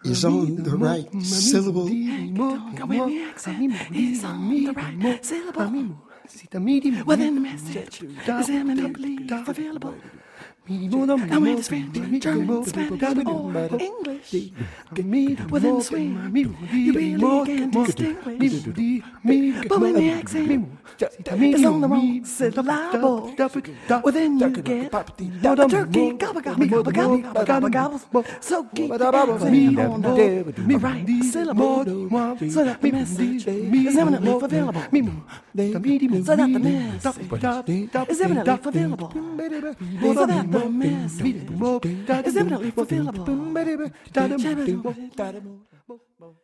is on the right syllable. Is on the right syllable. Well, then the message is eminently available. Now, when it's French, German, Spanish, or English, within the swing, you really can't distinguish. But when the accent is on the wrong syllable, well, then you get a turkey gobble, gobble, gobble, gobble, gobble, gobble. So keep your accent on the right syllable, so that the message is eminently available. So that the message is eminently available. So that the message is eminently fulfillable.